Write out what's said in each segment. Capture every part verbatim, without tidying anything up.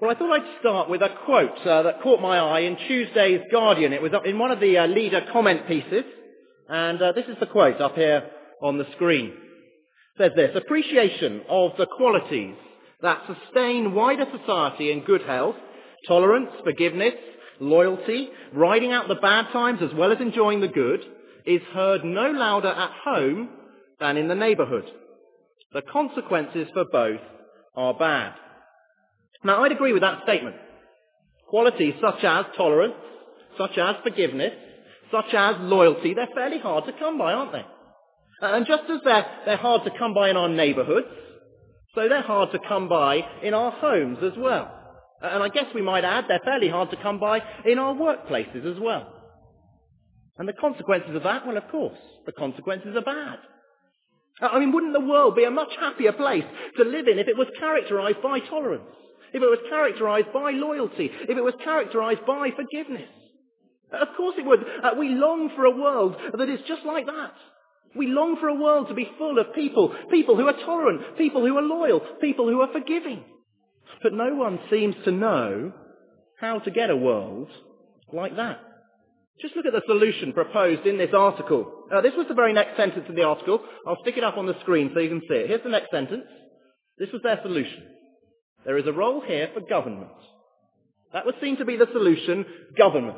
Well, I thought I'd start with a quote uh, that caught my eye in Tuesday's Guardian. It was up in one of the uh, leader comment pieces, and uh, this is the quote up here on the screen. It says this: appreciation of the qualities that sustain wider society in good health, tolerance, forgiveness, loyalty, riding out the bad times as well as enjoying the good, is heard no louder at home than in the neighbourhood. The consequences for both are bad. Now, I'd agree with that statement. Qualities such as tolerance, such as forgiveness, such as loyalty, they're fairly hard to come by, aren't they? And just as they're, they're hard to come by in our neighbourhoods, so they're hard to come by in our homes as well. And I guess we might add they're fairly hard to come by in our workplaces as well. And the consequences of that, well, of course, the consequences are bad. I mean, wouldn't the world be a much happier place to live in if it was characterised by tolerance? If it was characterised by loyalty, if it was characterised by forgiveness? Of course it would. Uh, we long for a world that is just like that. We long for a world to be full of people, people who are tolerant, people who are loyal, people who are forgiving. But no one seems to know how to get a world like that. Just look at the solution proposed in this article. Uh, this was the very next sentence in the article. I'll stick it up on the screen so you can see it. Here's the next sentence. This was their solution. There is a role here for government. That was seen to be the solution, government.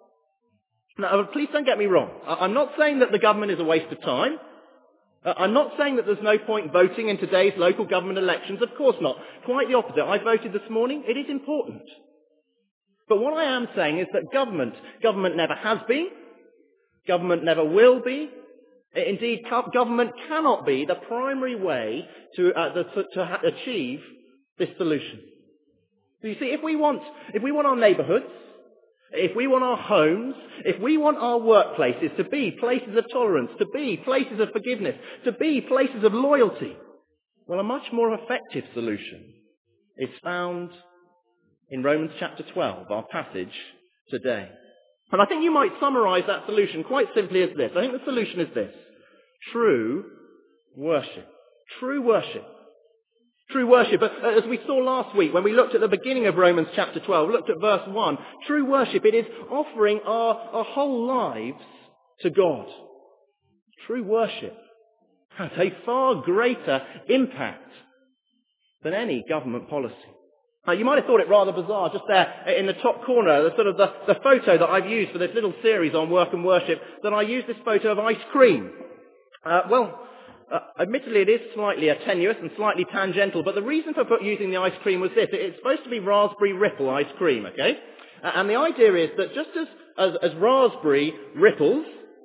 Now, please don't get me wrong. I'm not saying that the government is a waste of time. I'm not saying that there's no point voting in today's local government elections. Of course not. Quite the opposite. I voted this morning. It is important. But what I am saying is that government, government never has been, government never will be. Indeed, government cannot be the primary way to, uh, the, to, to ha- achieve this solution. You see, if we want, if we want our neighbourhoods, if we want our homes, if we want our workplaces to be places of tolerance, to be places of forgiveness, to be places of loyalty, well, a much more effective solution is found in Romans chapter twelve, our passage today. And I think you might summarise that solution quite simply as this. I think the solution is this: true worship. True worship. True worship. But as we saw last week when we looked at the beginning of Romans chapter twelve, looked at verse one, true worship, it is offering our, our whole lives to God. True worship has a far greater impact than any government policy. Now, you might have thought it rather bizarre just there in the top corner, the sort of the, the photo that I've used for this little series on work and worship, that I used this photo of ice cream. Uh, well, Uh, admittedly, it is slightly uh, tenuous and slightly tangential, but the reason for put, using the ice cream was this. It's supposed to be raspberry ripple ice cream, okay? Uh, and the idea is that just as, as, as raspberry ripples,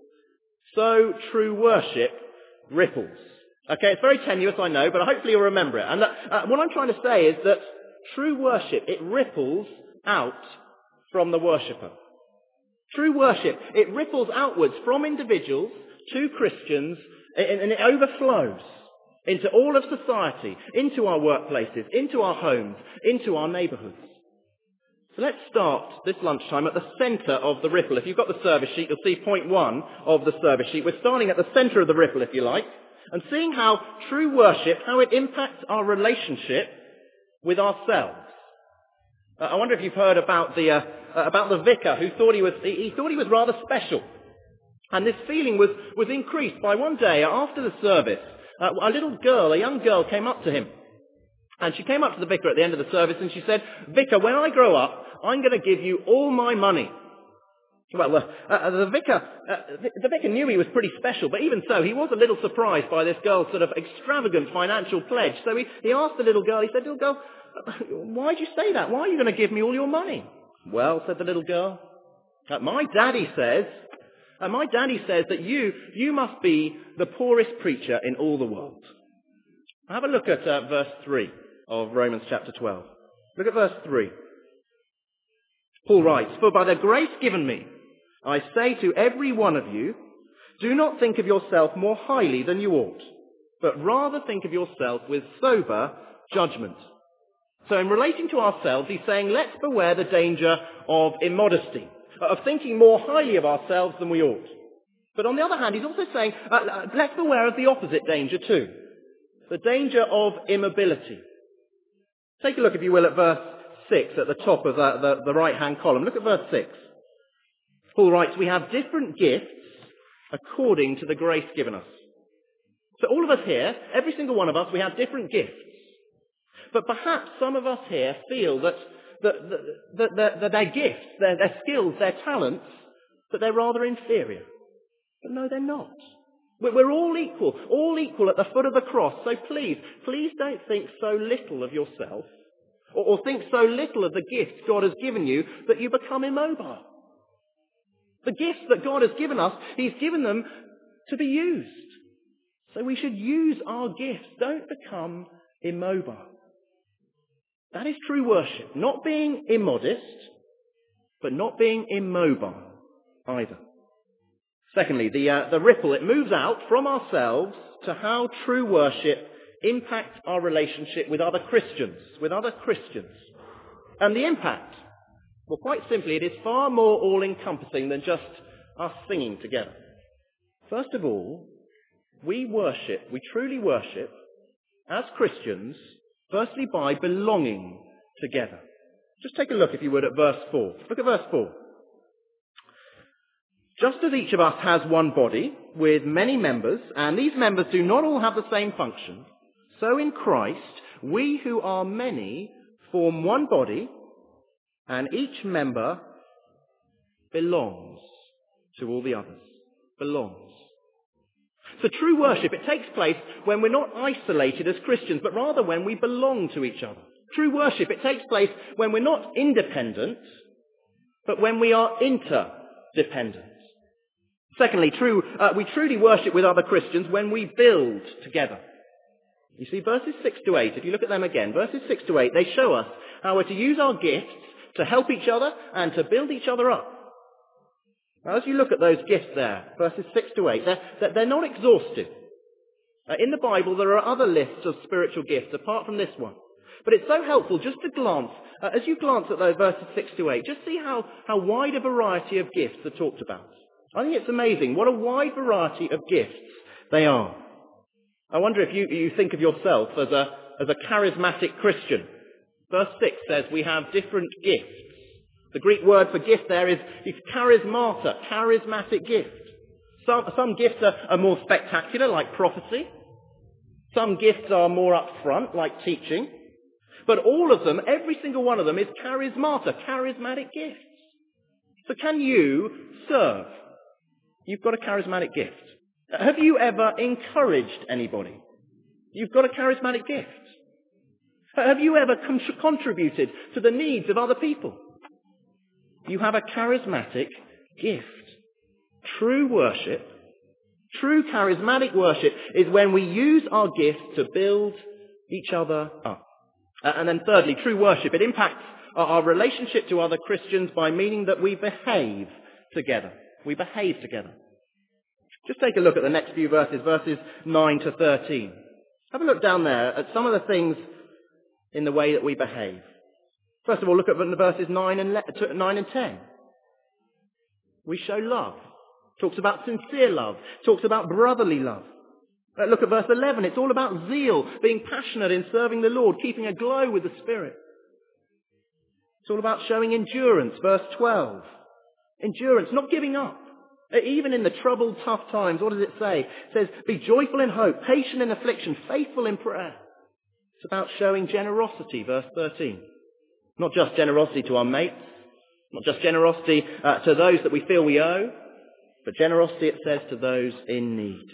so true worship ripples. Okay, it's very tenuous, I know, but hopefully you'll remember it. And that, uh, what I'm trying to say is that true worship, it ripples out from the worshipper. True worship, it ripples outwards from individuals to Christians, and it overflows into all of society, into our workplaces, into our homes, into our neighbourhoods. So let's start this lunchtime at the centre of the ripple. If you've got the service sheet, you'll see point one of the service sheet. We're starting at the centre of the ripple, if you like, and seeing how true worship, how it impacts our relationship with ourselves. Uh, I wonder if you've heard about the uh, uh, about the vicar who thought he was he, he thought he was rather special. And this feeling was, was increased by one day after the service. Uh, a little girl, a young girl, came up to him. And she came up to the vicar at the end of the service and she said, "Vicar, when I grow up, I'm going to give you all my money." Well, uh, uh, the vicar, uh, the, the vicar knew he was pretty special, but even so, he was a little surprised by this girl's sort of extravagant financial pledge. So he, he asked the little girl, he said, "Little girl, why'd you say that? Why are you going to give me all your money?" "Well," said the little girl, uh, my daddy says... And my daddy says that you, you must be the poorest preacher in all the world." Have a look at uh, verse three of Romans chapter twelve. Look at verse three. Paul writes, "For by the grace given me, I say to every one of you, do not think of yourself more highly than you ought, but rather think of yourself with sober judgment." So in relating to ourselves, he's saying, let's beware the danger of immodesty, of thinking more highly of ourselves than we ought. But on the other hand, he's also saying, uh, let's beware of the opposite danger too, the danger of immobility. Take a look, if you will, at verse six at the top of the, the, the right-hand column. Look at verse six. Paul writes, we have different gifts according to the grace given us. So all of us here, every single one of us, we have different gifts. But perhaps some of us here feel that, that, that, that, that their gifts, their, their skills, their talents, that they're rather inferior. But no, they're not. We're all equal, all equal at the foot of the cross. So please, please don't think so little of yourself, or, or think so little of the gifts God has given you that you become immobile. The gifts that God has given us, He's given them to be used. So we should use our gifts. Don't become immobile. That is true worship. Not being immodest, but not being immobile either. Secondly, the, uh, the ripple, it moves out from ourselves to how true worship impacts our relationship with other Christians, with other Christians. And the impact, well, quite simply, it is far more all-encompassing than just us singing together. First of all, we worship, we truly worship, as Christians, firstly by belonging together. Just take a look, if you would, at verse four. Look at verse four. Just as each of us has one body with many members, and these members do not all have the same function, so in Christ, we who are many form one body, and each member belongs to all the others. Belongs. So true worship, it takes place when we're not isolated as Christians, but rather when we belong to each other. True worship, it takes place when we're not independent, but when we are interdependent. Secondly, true, uh, we truly worship with other Christians when we build together. You see, verses six to eight, if you look at them again, verses six to eight, they show us how we're to use our gifts to help each other and to build each other up. Now, as you look at those gifts there, verses six to eight, they're, they're not exhaustive. Uh, in the Bible, there are other lists of spiritual gifts apart from this one. But it's so helpful just to glance, uh, as you glance at those verses six to eight, just see how, how wide a variety of gifts are talked about. I think it's amazing what a wide variety of gifts they are. I wonder if you, you think of yourself as a, as a charismatic Christian. Verse six says we have different gifts. The Greek word for gift there is, is charismata, charismatic gift. Some, some gifts are, are more spectacular, like prophecy. Some gifts are more upfront, like teaching. But all of them, every single one of them, is charismata, charismatic gifts. So can you serve? You've got a charismatic gift. Have you ever encouraged anybody? You've got a charismatic gift. Have you ever con- contributed to the needs of other people? You have a charismatic gift. True worship, true charismatic worship is when we use our gifts to build each other up. Uh, and then thirdly, true worship, it impacts our, our relationship to other Christians by meaning that we behave together. We behave together. Just take a look at the next few verses, verses nine to thirteen. Have a look down there at some of the things in the way that we behave. First of all, look at verses nine and, nine and ten. We show love. Talks about sincere love. Talks about brotherly love. Uh, look at verse eleven. It's all about zeal, being passionate in serving the Lord, keeping aglow with the Spirit. It's all about showing endurance. Verse twelve. Endurance, not giving up. Even in the troubled, tough times, what does it say? It says, be joyful in hope, patient in affliction, faithful in prayer. It's about showing generosity, verse thirteen. Not just generosity to our mates, not just generosity uh, to those that we feel we owe, but generosity, it says, to those in need.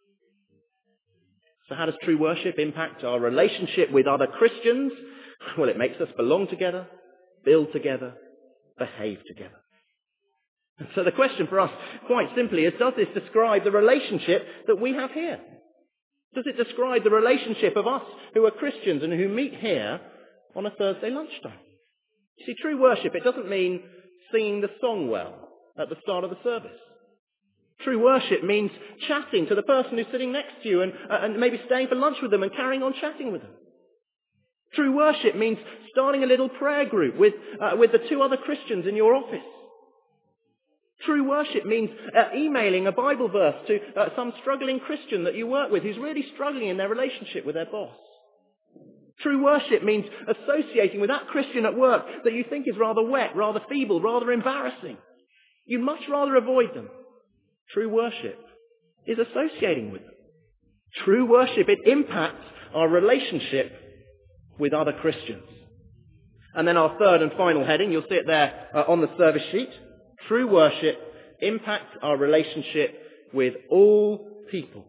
So how does true worship impact our relationship with other Christians? Well, it makes us belong together, build together, behave together. So the question for us, quite simply, is does this describe the relationship that we have here? Does it describe the relationship of us who are Christians and who meet here on a Thursday lunchtime? You see, true worship, it doesn't mean singing the song well at the start of the service. True worship means chatting to the person who's sitting next to you and, uh, and maybe staying for lunch with them and carrying on chatting with them. True worship means starting a little prayer group with, uh, with the two other Christians in your office. True worship means uh, emailing a Bible verse to uh, some struggling Christian that you work with who's really struggling in their relationship with their boss. True worship means associating with that Christian at work that you think is rather wet, rather feeble, rather embarrassing. You'd much rather avoid them. True worship is associating with them. True worship, it impacts our relationship with other Christians. And then our third and final heading, you'll see it there uh, on the service sheet. True worship impacts our relationship with all people.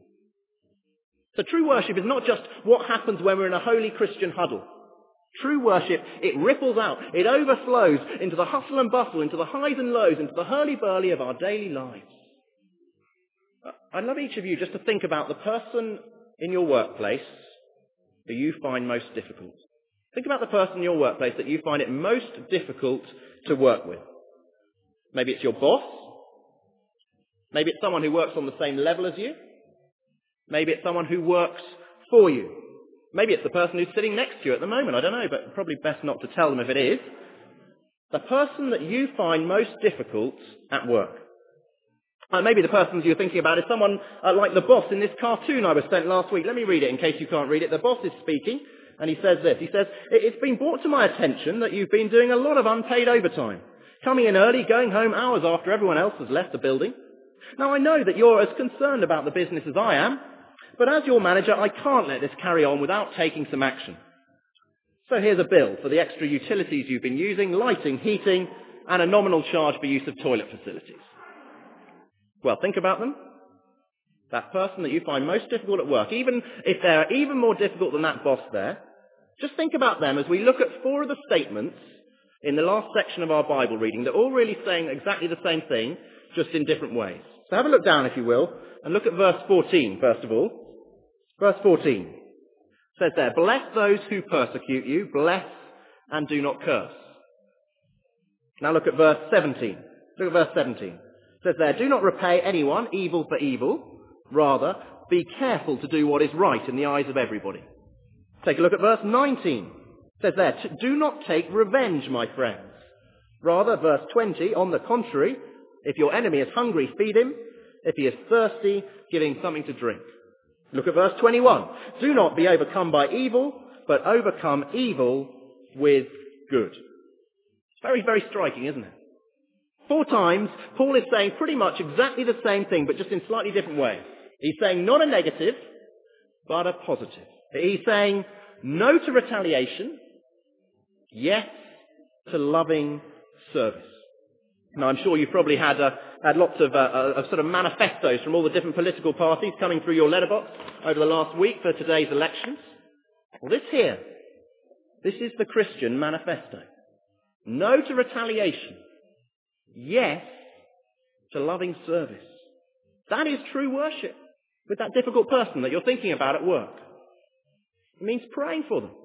So true worship is not just what happens when we're in a holy Christian huddle. True worship, it ripples out, it overflows into the hustle and bustle, into the highs and lows, into the hurly-burly of our daily lives. I'd love each of you just to think about the person in your workplace that you find most difficult. Think about the person in your workplace that you find it most difficult to work with. Maybe it's your boss. Maybe it's someone who works on the same level as you. Maybe it's someone who works for you. Maybe it's the person who's sitting next to you at the moment. I don't know, but probably best not to tell them if it is. The person that you find most difficult at work. Uh, maybe the person you're thinking about is someone uh, like the boss in this cartoon I was sent last week. Let me read it in case you can't read it. The boss is speaking, and he says this. He says, "It's been brought to my attention that you've been doing a lot of unpaid overtime, coming in early, going home hours after everyone else has left the building. Now, I know that you're as concerned about the business as I am, but as your manager, I can't let this carry on without taking some action. So here's a bill for the extra utilities you've been using, lighting, heating, and a nominal charge for use of toilet facilities." Well, think about them. That person that you find most difficult at work, even if they're even more difficult than that boss there, just think about them as we look at four of the statements in the last section of our Bible reading that are all really saying exactly the same thing, just in different ways. So have a look down, if you will, and look at verse fourteen, first of all. Verse fourteen says there, "Bless those who persecute you, bless and do not curse." Now look at verse seventeen. Look at verse seventeen. It says there, "Do not repay anyone evil for evil. Rather, be careful to do what is right in the eyes of everybody." Take a look at verse nineteen. It says there, "Do not take revenge, my friends. Rather," verse twenty, "on the contrary, if your enemy is hungry, feed him. If he is thirsty, give him something to drink." Look at verse twenty-one. "Do not be overcome by evil, but overcome evil with good." It's very, very striking, isn't it? Four times, Paul is saying pretty much exactly the same thing, but just in slightly different ways. He's saying not a negative, but a positive. He's saying no to retaliation, yes to loving service. Now, I'm sure you've probably had, uh, had lots of, uh, of sort of manifestos from all the different political parties coming through your letterbox over the last week for today's elections. Well, this here, this is the Christian manifesto. No to retaliation. Yes to loving service. That is true worship with that difficult person that you're thinking about at work. It means praying for them.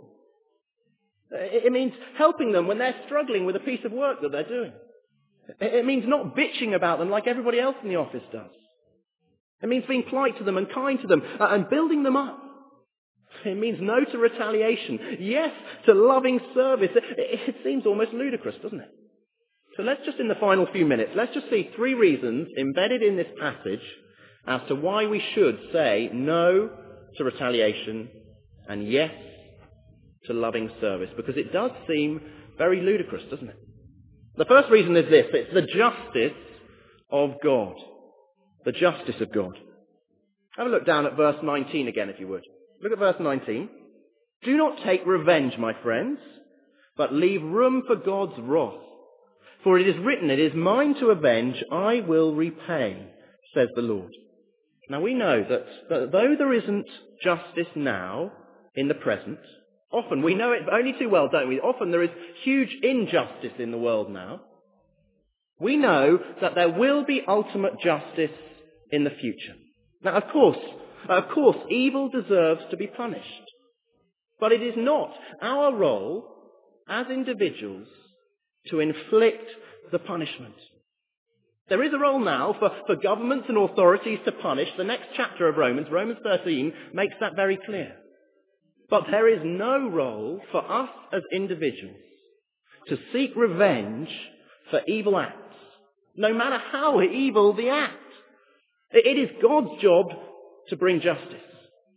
It means helping them when they're struggling with a piece of work that they're doing. It means not bitching about them like everybody else in the office does. It means being polite to them and kind to them and building them up. It means no to retaliation. Yes to loving service. It seems almost ludicrous, doesn't it? So let's just, in the final few minutes, let's just see three reasons embedded in this passage as to why we should say no to retaliation and yes to loving service, because it does seem very ludicrous, doesn't it? The first reason is this: it's the justice of God. The justice of God. Have a look down at verse nineteen again, if you would. Look at verse nineteen. "Do not take revenge, my friends, but leave room for God's wrath. For it is written, 'It is mine to avenge, I will repay,' says the Lord." Now we know that, that though there isn't justice now in the present, often, we know it only too well, don't we? Often there is huge injustice in the world now. We know that there will be ultimate justice in the future. Now, of course, of course, evil deserves to be punished. But it is not our role as individuals to inflict the punishment. There is a role now for, for governments and authorities to punish. The next chapter of Romans, Romans thirteen, makes that very clear. But there is no role for us as individuals to seek revenge for evil acts, no matter how evil the act. It is God's job to bring justice.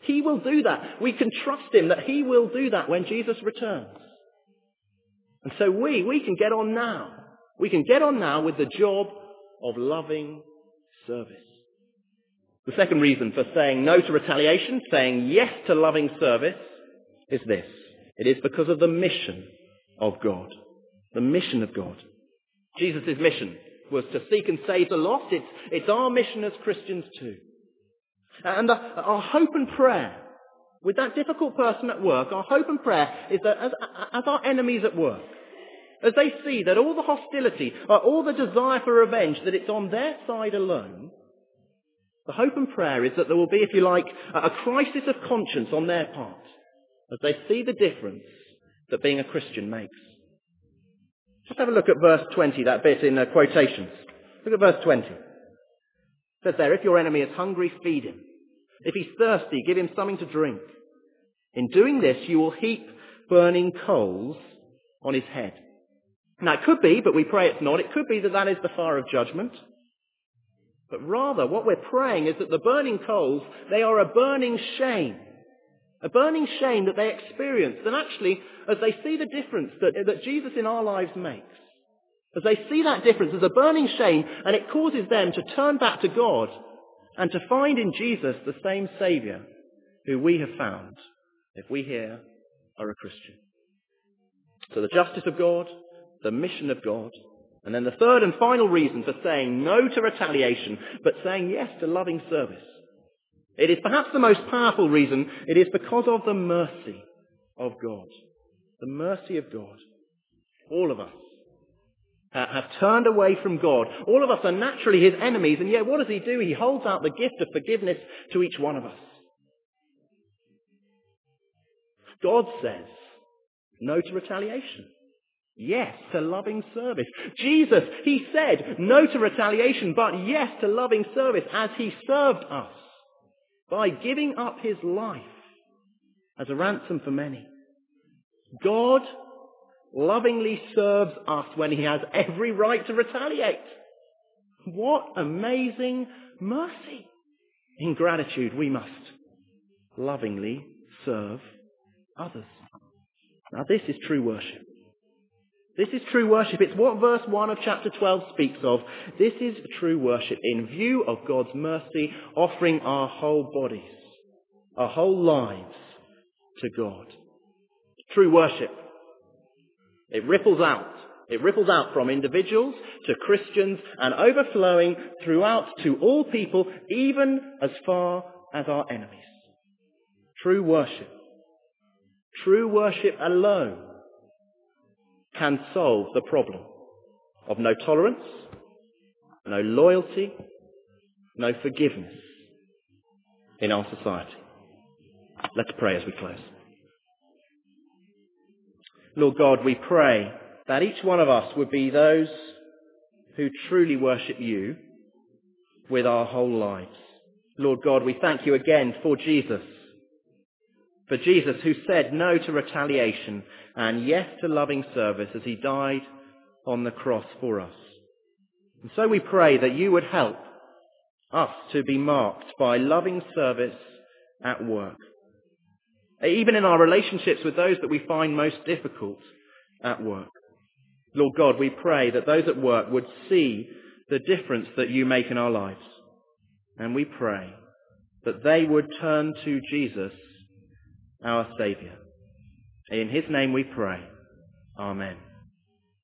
He will do that. We can trust him that he will do that when Jesus returns. And so we, we can get on now. We can get on now with the job of loving service. The second reason for saying no to retaliation, saying yes to loving service, is this. It is because of the mission of God. The mission of God. Jesus' mission was to seek and save the lost. It's, it's our mission as Christians too. And our, our hope and prayer, with that difficult person at work, our hope and prayer is that as, as our enemies at work, as they see that all the hostility, or all the desire for revenge, that it's on their side alone, the hope and prayer is that there will be, if you like, a crisis of conscience on their part, as they see the difference that being a Christian makes. Just have a look at verse twenty, that bit in uh, quotations. Look at verse twenty. It says there, if your enemy is hungry, feed him. If he's thirsty, give him something to drink. In doing this, you will heap burning coals on his head. Now, it could be, but we pray it's not, it could be that that is the fire of judgment. But rather, what we're praying is that the burning coals, they are a burning shame. A burning shame that they experience. And actually, as they see the difference that, that Jesus in our lives makes, as they see that difference as a burning shame, and it causes them to turn back to God and to find in Jesus the same Saviour who we have found if we here are a Christian. So the justice of God, the mission of God, and then the third and final reason for saying no to retaliation, but saying yes to loving service. It is perhaps the most powerful reason. It is because of the mercy of God. The mercy of God. All of us have turned away from God. All of us are naturally his enemies, and yet what does he do? He holds out the gift of forgiveness to each one of us. God says no to retaliation. Yes to loving service. Jesus, he said no to retaliation, but yes to loving service as he served us by giving up his life as a ransom for many. God lovingly serves us when he has every right to retaliate. What amazing mercy. In gratitude, we must lovingly serve others. Now, this is true worship. This is true worship. It's what verse one of chapter twelve speaks of. This is true worship in view of God's mercy, offering our whole bodies, our whole lives to God. True worship. It ripples out. It ripples out from individuals to Christians and overflowing throughout to all people, even as far as our enemies. True worship. True worship alone can solve the problem of no tolerance, no loyalty, no forgiveness in our society. Let's pray as we close. Lord God, we pray that each one of us would be those who truly worship you with our whole lives. Lord God, we thank you again for Jesus. For Jesus, who said no to retaliation and yes to loving service as he died on the cross for us. And so we pray that you would help us to be marked by loving service at work. Even in our relationships with those that we find most difficult at work. Lord God, we pray that those at work would see the difference that you make in our lives. And we pray that they would turn to Jesus, our Saviour. In his name we pray. Amen.